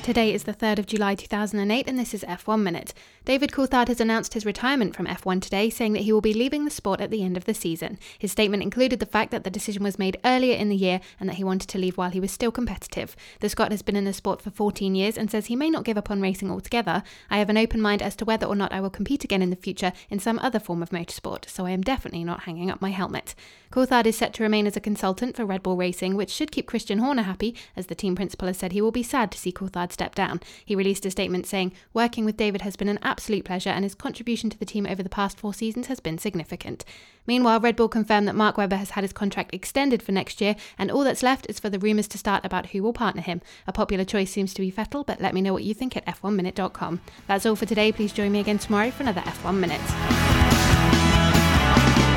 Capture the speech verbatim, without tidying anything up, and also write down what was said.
Today is the third of July two thousand eight and this is F one Minute. David Coulthard has announced his retirement from F one today, saying that he will be leaving the sport at the end of the season. His statement included the fact that the decision was made earlier in the year and that he wanted to leave while he was still competitive. The Scot has been in the sport for fourteen years and says he may not give up on racing altogether. "I have an open mind as to whether or not I will compete again in the future in some other form of motorsport, so I am definitely not hanging up my helmet." Coulthard is set to remain as a consultant for Red Bull Racing, which should keep Christian Horner happy, as the team principal has said he will be sad to see Coulthard step down. He released a statement saying, "Working with David has been an absolute pleasure and his contribution to the team over the past four seasons has been significant." Meanwhile, Red Bull confirmed that Mark Webber has had his contract extended for next year, and all that's left is for the rumours to start about who will partner him. A popular choice seems to be Vettel, but let me know what you think at f one minute dot com. That's all for today. Please join me again tomorrow for another F one Minute.